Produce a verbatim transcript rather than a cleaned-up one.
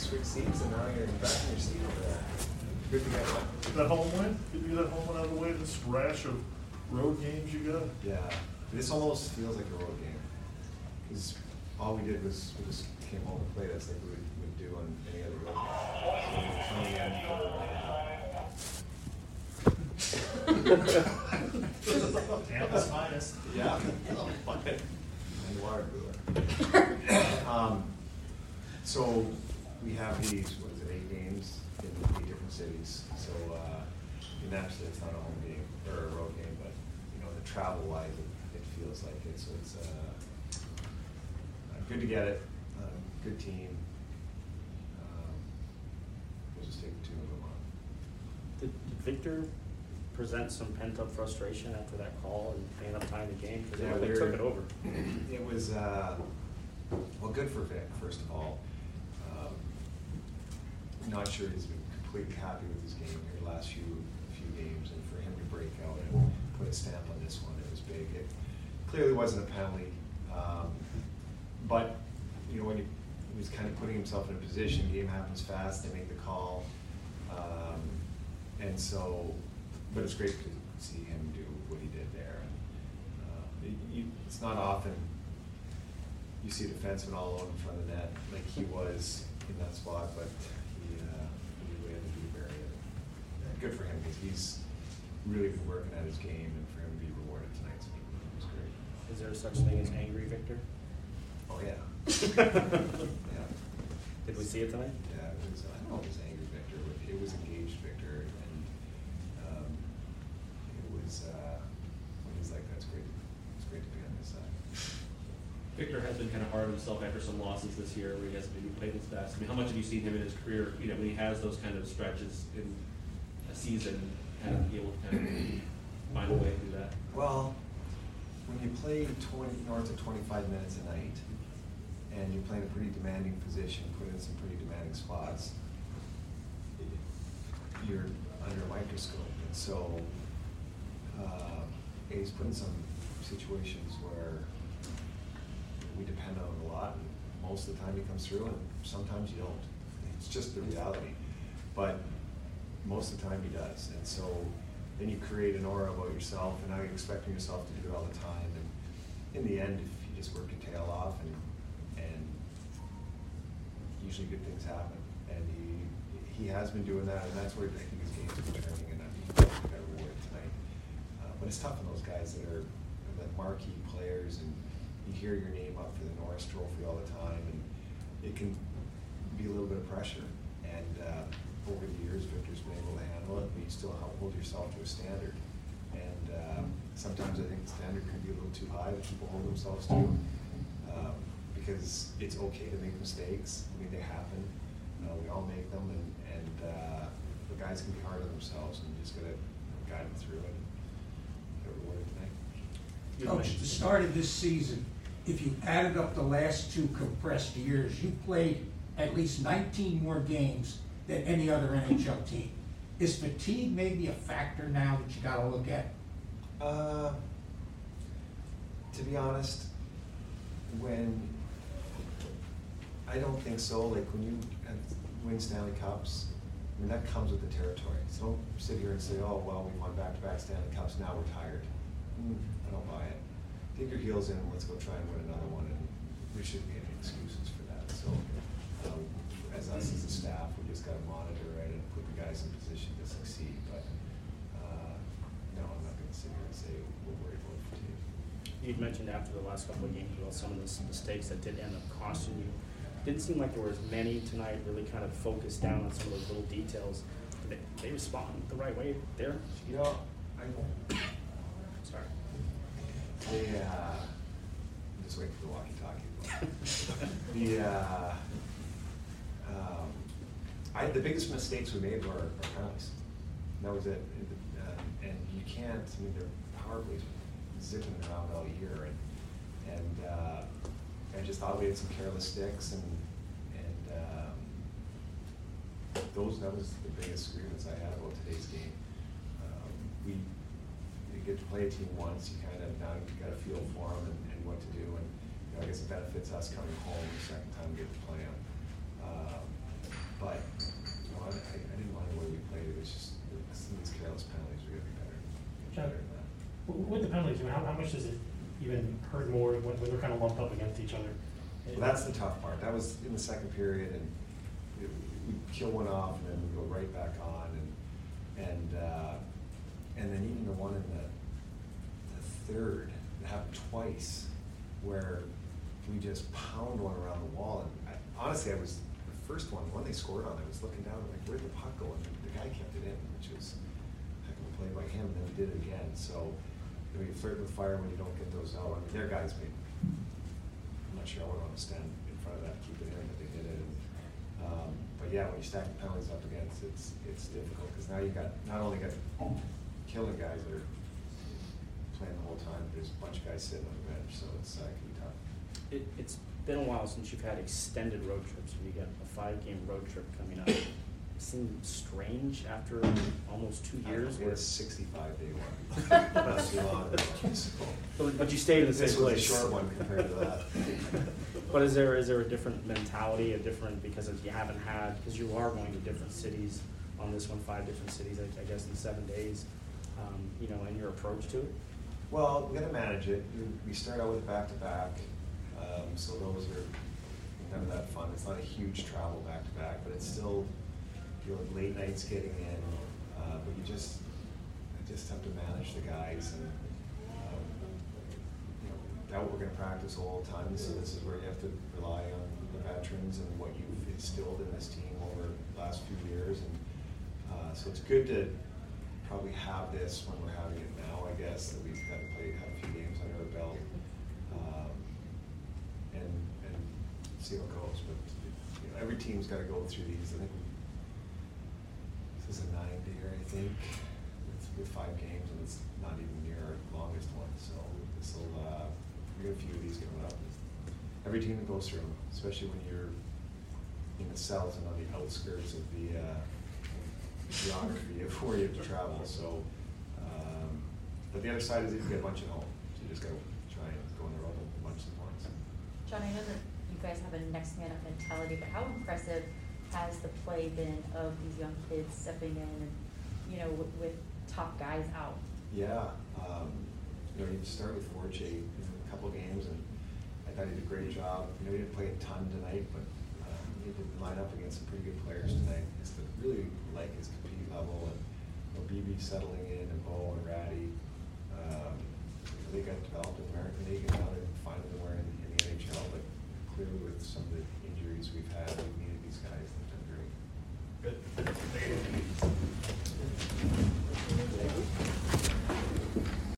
switch seats, and now you're back in your seat over there. Good to get one. That home win? Did you get that home win out of the way? This rash of road games you got? Yeah, this almost feels like a road game. Because all we did was we just came home and played us like we would, would do on any other road game. So we were Tampa's finest. Yeah. And the water cooler. um, so we have these, what is it, eight games in eight different cities. So uh, naturally it's not a home game or a road game, but you know, the travel wise it, it feels like it. So it's uh, good to get it. Uh, good team. Um, we'll just take the two of them on. Did, did Victor present some pent-up frustration after that call and paying up time the game? Because Yeah, they took it over. It was, uh, well, good for Vic, first of all. Um, not sure he's been completely happy with his game here the last few few games, and for him to break out and put a stamp on this one, it was big. It clearly wasn't a penalty, um, but you know, when he, he was kind of putting himself in a position, the game happens fast, they make the call, um, and so, but it's great to see him do what he did there. And, uh, it, you, it's not often you see a defenseman all alone in front of the net like he was in that spot, but he, uh, he really had to be very uh, good for him because he's really been working at his game, and for him to be rewarded tonight, so it was great. Is there such thing as angry Victor? Oh yeah. Yeah. Did we see it tonight? Yeah, it was, I don't know if it was angry Victor, but it was engaged Victor, and um, it was, uh, when he's like, that's great, it's great to be on this side. Victor has been kind of hard on himself after some losses this year where he hasn't maybe played his best. I mean, how much have you seen him in his career, you know, when he has those kind of stretches in a season, kind of be able to kind of find a way to do that? Well, when you play twenty, north of twenty-five minutes a night, and you're playing a pretty demanding position, put in some pretty demanding spots, you're under a microscope. And so uh, he's put in some situations where we depend on him a lot, and most of the time he comes through, and sometimes you don't. It's just the reality. But most of the time he does. And so then you create an aura about yourself, and now you're expecting yourself to do it all the time. And in the end, if you just work your tail off, and and usually good things happen. And he he has been doing that, and that's where I think his game's been turning, and I think he got rewarded tonight. Uh, but it's tough on those guys that are the marquee players, and you hear your name up for the Norris Trophy all the time, and it can be a little bit of pressure. And uh, over the years, Victor's been able to handle it, but you still hold yourself to a standard. And uh, sometimes I think the standard can be a little too high that people hold themselves to, um, because it's okay to make mistakes. I mean, they happen. Uh, we all make them, and, and uh, the guys can be hard on themselves, and you just gotta guide them through it and get rewarded tonight. Coach, at the start of this season, if you added up the last two compressed years, you played at least nineteen more games than any other N H L team. Is fatigue maybe a factor now that you got to look at? Uh, to be honest, when I don't think so. Like when you win Stanley Cups, I mean that comes with the territory. So don't sit here and say, "Oh well, we won back-to-back Stanley Cups. Now we're tired." Mm, I don't buy it. Dig your heels in. Let's go try and win another one, and there shouldn't be any excuses for that. So, um, as us as a staff, we just got to monitor it and put the guys in position to succeed. But uh, no, I'm not going to sit here and say we're worried about fatigue. You'd mentioned after the last couple of games about some of the mistakes that did end up costing you. Didn't seem like there was many tonight. Really kind of focused down on some of those little details. Did they, they respond the right way there? You know, I. Sorry. They, uh, I'm just waiting for the walkie-talkie. the, uh, um, I, the biggest mistakes we made were our penalties. That was it. Uh, and you can't, I mean, their power plays zipping around all year. And, and uh, I just thought we had some careless sticks, and, and um, those, that was the biggest grievance I had about today's game. Um, we, you get to play a team once, you kind of now you got a feel for them and, and what to do, and you know, I guess it benefits us coming home the second time we get to play them. Um, penalties, I mean, how, how much does it even hurt more when, when they're kind of lumped up against each other? Well, that's the tough part. That was in the second period, and it- we kill one off, and then we go right back on, and, and, uh, and then even the one in the, the third, it happened twice, where we just pound one around the wall, and I, honestly, I was, the first one, the one they scored on, I was looking down, like, where'd the puck go? And the guy kept it in, which was a heck of a play by him, and then we did it again, so, you know, you flirt with fire when you don't get those out. I mean, their guys made, I'm not sure I would want to stand in front of that, keep it in, but they did it. And, um, but yeah, when you stack the penalties up against, it's it's difficult, because now you got, not only got killing guys that are playing the whole time, there's a bunch of guys sitting on the bench, so it's uh, can be tough. It, it's been a while since you've had extended road trips, where you got a five-game road trip coming up. It seemed strange after almost two years. It where- was sixty-five day one. Not too long ago, so. But, but you stayed in the same This was a place. short one compared to that. But is there, is there a different mentality, a different, because if you haven't had, because you are going to different cities on this one, five different cities, I, I guess, in seven days, um, you know, and your approach to it? Well, we gotta manage it. We- We start out with back-to-back, um, so those are none of that fun. It's not a huge travel back-to-back, but it's still, you know, late nights getting in, uh, but you just, I just have to manage the guys, and, um, you know, that we're gonna practice all the time, so this is where you have to rely on the veterans and what you've instilled in this team over the last few years, and, uh, so it's good to probably have this when we're having it now, I guess, that we've got to play, have a few games under our belt, um, and, and see how it goes, but, you know, every team's gotta go through these. I think we, this is a nine day, I think, with, with five games, and it's not even near our longest one, so this'll, uh, we got a few of these coming up. Every team that goes through them, especially when you're in the south and on the outskirts of the, uh, geography of where you have to travel, so, um, but the other side is that you get a bunch at home, so you just gotta try and go on the road a bunch of points. John, I know that you guys have a next man up mentality, but how impressive has the play been of these young kids stepping in and, you know, with, with top guys out? Yeah, um, you know, you start with Forte, you know, a couple games, and I thought he did a great job. You know, he didn't play a ton tonight, but, um, he did line up against some pretty good players tonight. Just to really like his compete level, and, you know, B B settling in, and Bo and Ratty, um, you know, they got developed in the American League, and now they're finding their way in, in the N H L, but clearly with some of the injuries we've had, we've needed these guys to